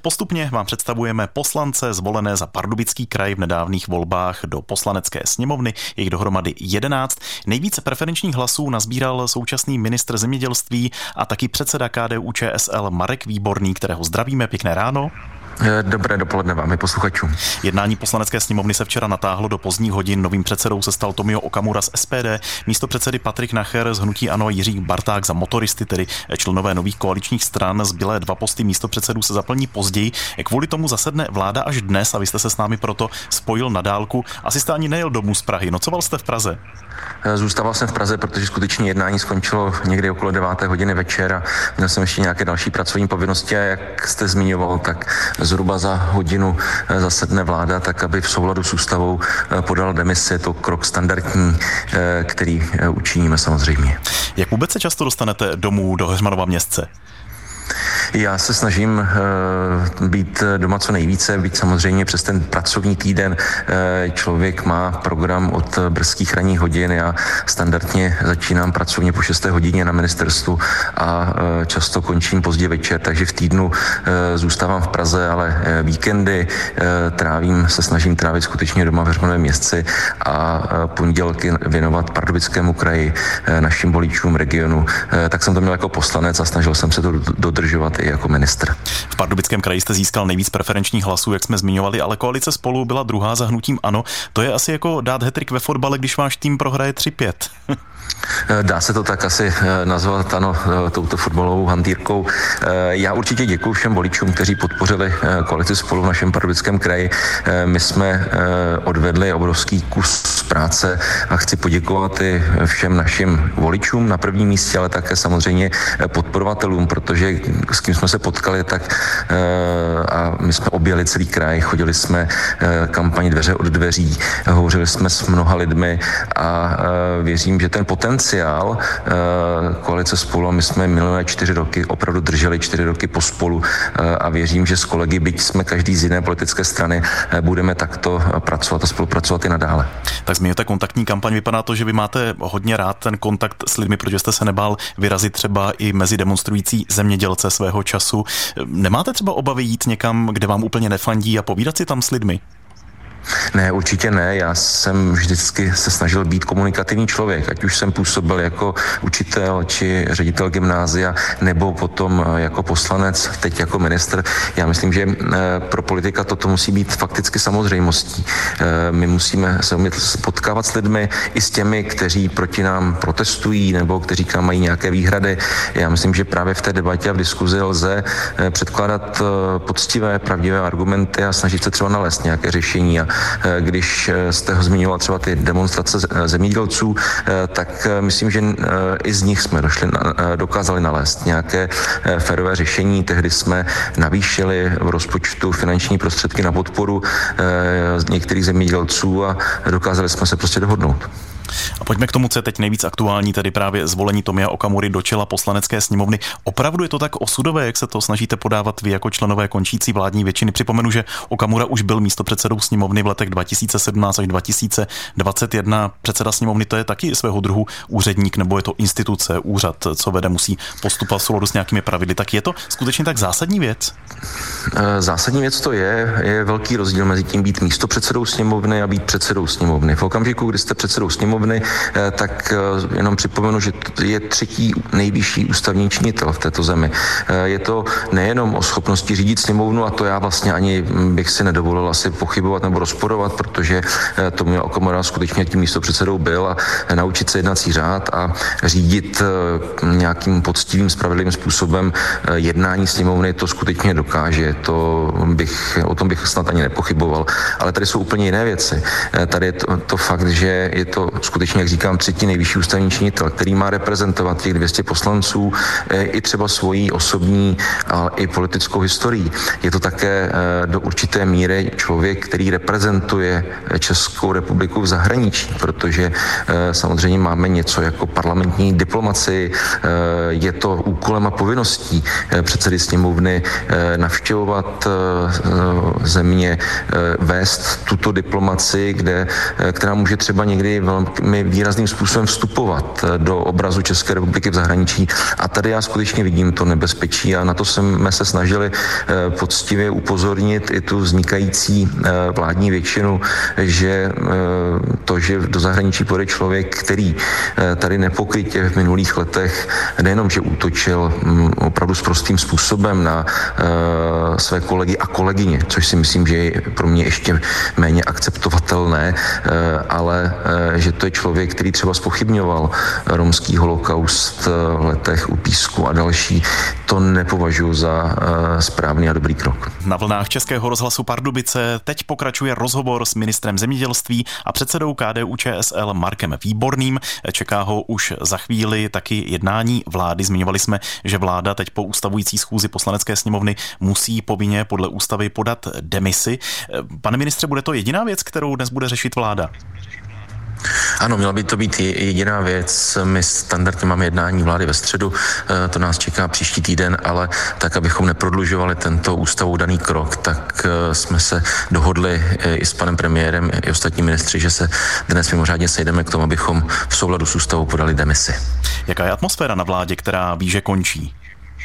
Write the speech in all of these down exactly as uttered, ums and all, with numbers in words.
Postupně vám představujeme poslance zvolené za Pardubický kraj v nedávných volbách do Poslanecké sněmovny, jejich dohromady jedenáct. Nejvíce preferenčních hlasů nazbíral současný ministr zemědělství a taky předseda K D U Č S L Marek Výborný, kterého zdravíme. Pěkné ráno. Dobré dopoledne vám i posluchačům. Jednání Poslanecké sněmovny se včera natáhlo do pozdních hodin. Novým předsedou se stal Tomio Okamura z S P D, místopředsedy Patrik Nacher z hnutí ANO, Jiří Barták za Motoristy, tedy členové nových koaličních stran. Zbylé dva posty místopředsedů se zaplní později. Kvůli tomu zasedne vláda až dnes a vy jste se s námi proto spojil na dálku. Asi jste ani nejel domů z Prahy. Nocoval jste v Praze? Zůstával jsem v Praze, protože skutečně jednání skončilo někdy okolo deváté hodiny večer a měl jsem ještě nějaké další pracovní povinnosti a jak jste zmiňoval, tak zhruba za hodinu zasedne vláda, tak aby v souladu s ústavou podal demisi. Je to krok standardní, který učiníme samozřejmě. Jak vůbec se často dostanete domů do Heřmanova Městce? Já se snažím uh, být doma co nejvíce, být samozřejmě přes ten pracovní týden. Uh, člověk má program od brzkých ranních hodin. Já standardně začínám pracovně po šesté hodině na ministerstvu a uh, často končím pozdě večer, takže v týdnu uh, zůstávám v Praze, ale uh, víkendy uh, trávím, se snažím trávit skutečně doma v Heřmanově Městci a uh, pondělky věnovat Pardubickému kraji, uh, našim voličům, regionu. Uh, tak jsem to měl jako poslanec a snažil jsem se to dodržovat i jako ministr. V Pardubickém kraji jste získal nejvíc preferenčních hlasů, jak jsme zmiňovali, ale koalice Spolu byla druhá za hnutím ANO. To je asi jako dát hat-trick ve fotbale, když váš tým prohraje tři pět. Dá se to tak asi nazvat, ano, touto fotbalovou hantýrkou. Já určitě děkuji všem voličům, kteří podpořili koalici Spolu v našem Pardubickém kraji. My jsme odvedli obrovský kus práce a chci poděkovat i všem našim voličům na prvním místě, ale také samozřejmě podporovatelům, protože s kým jsme se potkali, tak a my jsme objeli celý kraj, chodili jsme kampaň dveře od dveří, hovořili jsme s mnoha lidmi a věřím, že ten potenciál koalice Spolu, a my jsme minulé čtyři roky opravdu drželi čtyři roky pospolu a věřím, že s kolegy, byť jsme každý z jiné politické strany, budeme takto pracovat a spolupracovat i nadále. Tak zmiňujete kontaktní kampaň, vypadá to, že vy máte hodně rád ten kontakt s lidmi, protože jste se nebál vyrazit třeba i mezi demonstrující zemědělce svého času. Nemáte třeba obavy jít někam, kde vám úplně nefandí a povídat si tam s lidmi? Ne, určitě ne. Já jsem vždycky se snažil být komunikativní člověk, ať už jsem působil jako učitel či ředitel gymnázia, nebo potom jako poslanec, teď jako ministr. Já myslím, že pro politika toto musí být fakticky samozřejmostí. My musíme se umět potkávat s lidmi, i s těmi, kteří proti nám protestují, nebo kteří k nám mají nějaké výhrady. Já myslím, že právě v té debatě a v diskuzi lze předkládat poctivé, pravdivé argumenty a snažit se třeba nalézt nějaké řešení. A když jste ho zmiňoval třeba ty demonstrace zemědělců, tak myslím, že i z nich jsme došli, dokázali nalézt nějaké férové řešení. Tehdy jsme navýšili v rozpočtu finanční prostředky na podporu některých zemědělců a dokázali jsme se prostě dohodnout. A pojďme k tomu, co je teď nejvíc aktuální, tedy právě zvolení Tomia Okamury do čela Poslanecké sněmovny. Opravdu je to tak osudové, jak se to snažíte podávat vy jako členové končící vládní většiny? Připomenu, že Okamura už byl místopředsedou sněmovny v letech dva tisíce sedmnáct až dva tisíce dvacet jedna. Předseda sněmovny, to je taky svého druhu úředník, nebo je to instituce, úřad, co vede, musí postupovat v souladu s nějakými pravidly. Tak je to skutečně tak zásadní věc? Zásadní věc to je, je velký rozdíl mezi tím být místopředsedou sněmovny a být předsedou sněmovny. V okamžiku, kdy jste předsedou sněmovny, tak jenom připomenu, že je třetí nejvyšší ústavní činitel v této zemi. Je to nejenom o schopnosti řídit sněmovnu, a to já vlastně ani bych si nedovolil asi pochybovat nebo rozporovat, protože Tomio Okamura skutečně tím místopředsedou byl, a naučit se jednací řád a řídit nějakým poctivým, spravedlivým způsobem jednání sněmovny, to skutečně dokáže. To bych, o tom bych snad ani nepochyboval. Ale tady jsou úplně jiné věci. Tady je to, to fakt, že je to skutečně, jak říkám, třetí nejvyšší ústavní činitel, který má reprezentovat těch dvě stě poslanců i třeba svojí osobní, ale i politickou historií. Je to také do určité míry člověk, který reprezentuje reprezentuje Českou republiku v zahraničí, protože samozřejmě máme něco jako parlamentní diplomaci, je to úkolem a povinností předsedy sněmovny navštěvovat země, vést tuto diplomaci, kde, která může třeba někdy velmi výrazným způsobem vstupovat do obrazu České republiky v zahraničí. A tady já skutečně vidím to nebezpečí a na to jsme se snažili poctivě upozornit i tu vznikající vládní většinu, že to, že do zahraničí pojede člověk, který tady nepokrytě v minulých letech nejenom, že útočil opravdu s prostým způsobem na své kolegy a kolegyně, což si myslím, že je pro mě ještě méně akceptovatelné, ale že to je člověk, který třeba zpochybňoval romský holokaust v letech u Písku a další, to nepovažuji za správný a dobrý krok. Na vlnách Českého rozhlasu Pardubice teď pokračuje rozhovor s ministrem zemědělství a předsedou K D U Č S L Markem Výborným. Čeká ho už za chvíli taky jednání vlády. Zmiňovali jsme, že vláda teď po ustavující schůzi Poslanecké sněmovny musí povinně podle ústavy podat demisi. Pane ministře, bude to jediná věc, kterou dnes bude řešit vláda? Ano, měla by to být jediná věc. My standardně máme jednání vlády ve středu, to nás čeká příští týden, ale tak, abychom neprodlužovali tento ústavou daný krok, tak jsme se dohodli i s panem premiérem, i ostatní ministři, že se dnes mimořádně sejdeme k tomu, abychom v souladu s ústavou podali demisi. Jaká je atmosféra na vládě, která ví, že končí?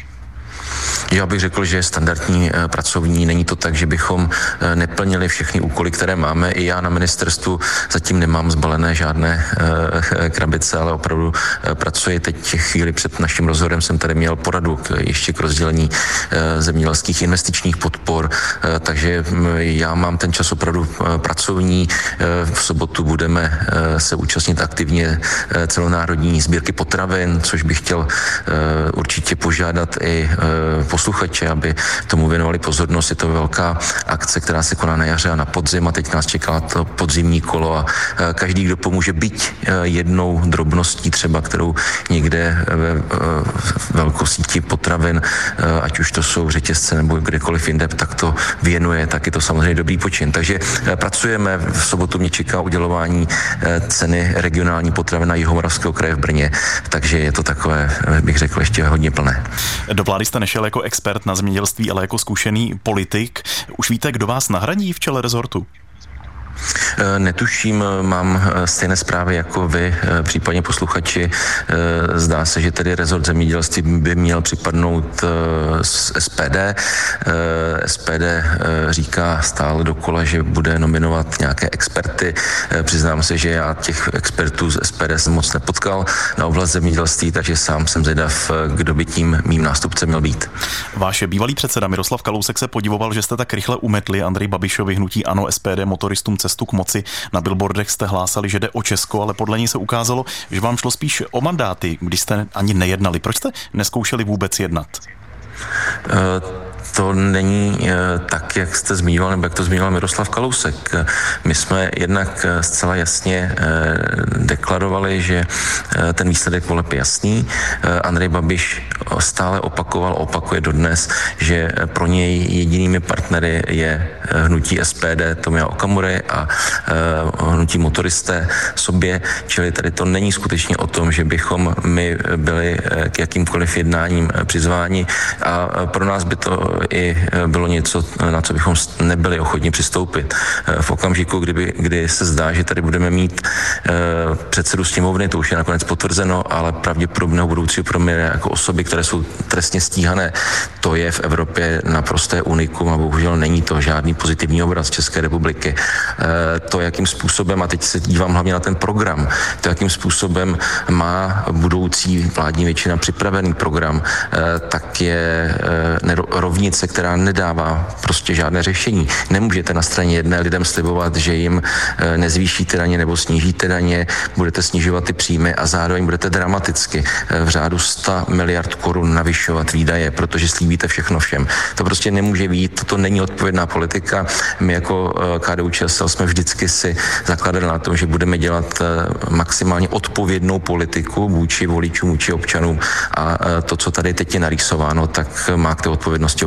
Já bych řekl, že je standardní pracovní. Není to tak, že bychom neplnili všechny úkoly, které máme. I já na ministerstvu zatím nemám zbalené žádné krabice, ale opravdu pracuji. Teď chvíli před naším rozhodem jsem tady měl poradu k, ještě k rozdělení zemědělských investičních podpor, takže já mám ten čas opravdu pracovní. V sobotu budeme se účastnit aktivně celonárodní sbírky potravin, což bych chtěl určitě požádat i posluchače, aby tomu věnovali pozornost. Je to velká akce, která se koná na jaře a na podzim a teď nás čeká to podzimní kolo a každý, kdo pomůže byť jednou drobností třeba, kterou někde ve velkosíti potravin, ať už to jsou řetězce nebo kdekoliv jinde, tak to věnuje, tak je to samozřejmě dobrý počin. Takže pracujeme, v sobotu mě čeká udělování ceny regionální potravin na Jihomoravského kraje v Brně, takže je to takové, bych řekl, ještě hodně plné. Do vlády jste nešel jako expert na zemědělství, ale jako zkušený politik. Už víte, kdo vás nahradí v čele rezortu? Netuším, mám stejné zprávy jako vy, případně posluchači. Zdá se, že tedy rezort zemědělství by měl připadnout z S P D. S P D říká stále dokola, že bude nominovat nějaké experty. Přiznám se, že já těch expertů z S P D jsem moc nepotkal na oblast zemědělství, takže sám jsem zvědav, kdo by tím mým nástupcem měl být. Váš bývalý předseda Miroslav Kalousek se podivoval, že jste tak rychle umetli Andreji Babišovi hnutí ANO S P D motoristům cestu k moci. Na billboardech jste hlásali, že jde o Česko, ale podle něj se ukázalo, že vám šlo spíš o mandáty, když jste ani nejednali. Proč jste neskoušeli vůbec jednat? Uh... To není tak, jak jste zmiňoval, nebo jak to zmiňoval Miroslav Kalousek. My jsme jednak zcela jasně deklarovali, že ten výsledek voleb je jasný. Andrej Babiš stále opakoval, opakuje dodnes, že pro něj jedinými partnery je hnutí S P D Tomia Okamury a hnutí motoristé sobě, čili tady to není skutečně o tom, že bychom my byli k jakýmkoliv jednáním přizváni a pro nás by to i bylo něco, na co bychom nebyli ochotni přistoupit. V okamžiku, kdyby, kdy se zdá, že tady budeme mít předsedu sněmovny, to už je nakonec potvrzeno, ale pravděpodobného budoucího premiéra jako osoby, které jsou trestně stíhané, to je v Evropě naprosté unikum a bohužel není to žádný pozitivní obraz České republiky. To, jakým způsobem, a teď se dívám hlavně na ten program, to, jakým způsobem má budoucí vládní většina připravený program, tak je rovnice, která nedává prostě žádné řešení. Nemůžete na straně jedné lidem slibovat, že jim nezvýšíte daně nebo snížíte daně, budete snižovat ty příjmy a zároveň budete dramaticky v řádu sto miliard korun navyšovat výdaje, protože slíbíte všechno všem. To prostě nemůže být, toto není odpovědná politika. My jako K D U Č S L jsme vždycky si zakladali na tom, že budeme dělat maximálně odpovědnou politiku vůči voličům, vůči občanům a to, co tady teď je narýsováno, tak má k té odpovědnosti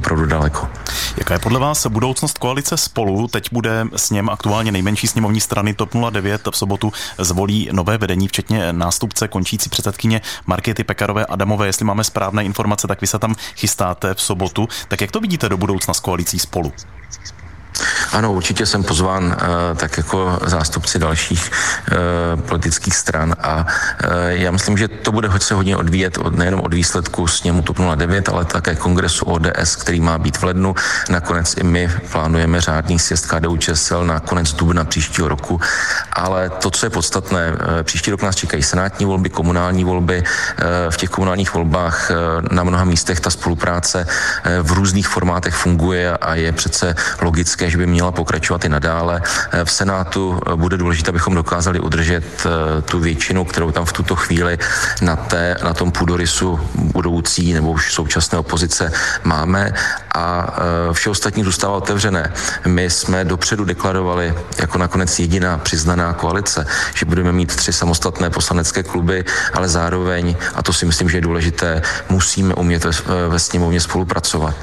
opravdu daleko. Jaká je podle vás budoucnost koalice Spolu? Teď bude sněm aktuálně nejmenší sněmovní strany TOP nula devět. V sobotu zvolí nové vedení, včetně nástupce končící předsedkyně Markéty Pekarové Adamové. Jestli máme správné informace, tak vy se tam chystáte v sobotu. Tak jak to vidíte do budoucna s koalicí Spolu? Ano, určitě jsem pozván tak jako zástupci dalších politických stran a já myslím, že to bude se hodně odvíjet od, nejenom od výsledku sněmu TOP nula devět, ale také kongresu O D S, který má být v lednu. Nakonec i my plánujeme řádný sjezd K D U Č S L na konec dubna příštího roku, ale to, co je podstatné, příští rok nás čekají senátní volby, komunální volby. V těch komunálních volbách na mnoha místech ta spolupráce v různých formátech funguje a je přece logické, že by měla pokračovat i nadále. V Senátu bude důležité, abychom dokázali udržet tu většinu, kterou tam v tuto chvíli na, té, na tom půdorysu budoucí nebo už současné opozice máme a vše ostatní zůstává otevřené. My jsme dopředu deklarovali jako nakonec jediná přiznaná koalice, že budeme mít tři samostatné poslanecké kluby, ale zároveň, a to si myslím, že je důležité, musíme umět ve, ve sněmovně spolupracovat.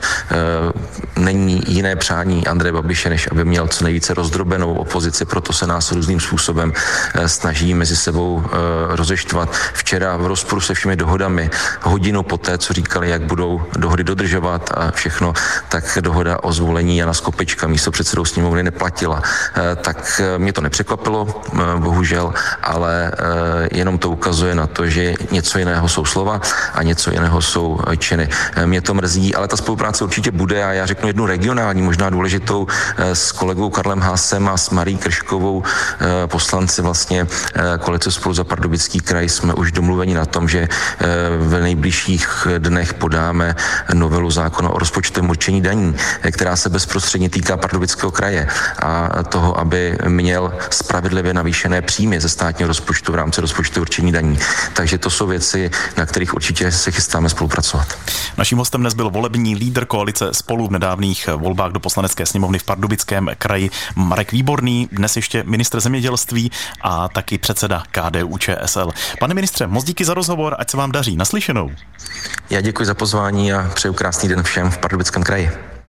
Není jiné přání Andreje Babiše, než aby měl co nejvíce rozdrobenou opozici, proto se nás různým způsobem snaží mezi sebou rozeštvat. Včera v rozporu se všemi dohodami, hodinu poté, co říkali, jak budou dohody dodržovat a všechno, tak dohoda o zvolení Jana Skopečka místopředsedou sněmovny neplatila. Tak mě to nepřekvapilo, bohužel, ale jenom to ukazuje na to, že něco jiného jsou slova a něco jiného jsou činy. Mě to mrzí, ale ta spolupráce určitě bude a já řeknu jednu regionální, možná důležitou, s kolegou Karlem Haasem a s Marí Krškovou, poslanci vlastně koalice Spolu za Pardubický kraj, jsme už domluveni na tom, že v nejbližších dnech podáme novelu zákona o rozpočtovém určení daní, která se bezprostředně týká Pardubického kraje a toho, aby měl spravedlivě navýšené příjmy ze státního rozpočtu v rámci rozpočtového určení daní. Takže to jsou věci, na kterých určitě se chystáme spolupracovat. Naším hostem dnes byl volební lídr koalice Spolu v nedávných volbách do poslanecké sněmovny v Pardubickém kraji Marek Výborný, dnes ještě ministr zemědělství a taky předseda K D U Č S L. Pane ministře, moc díky za rozhovor, ať se vám daří. Naslyšenou. Já děkuji za pozvání a přeju krásný den všem v Pardubickém kraji.